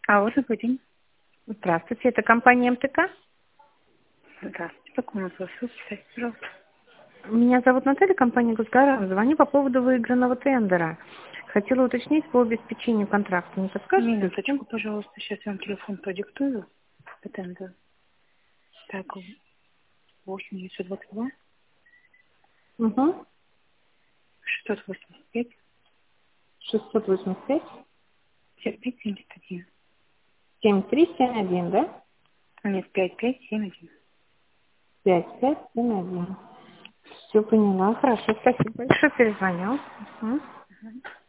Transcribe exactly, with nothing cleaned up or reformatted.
Алло, добрый день. Здравствуйте, это компания МТК? Здравствуйте. Как у нас вас записать, пожалуйста? Меня зовут Наталья, компания Госгарант. Звоню по поводу выигранного тендера. Хотела уточнить по обеспечению контракта. Не подскажете? Минуточку, пожалуйста. Сейчас я вам телефон продиктую. Это так, восемь девятьсот двадцать два Угу. шестьсот восемьдесят пять шестьсот восемьдесят пять пятьдесят пять семьдесят один. семьдесят три семьдесят один, да? Нет, пять пять семь один. пять пять семь один. Все поняла. Хорошо, спасибо большое. Перезвонил. Угу.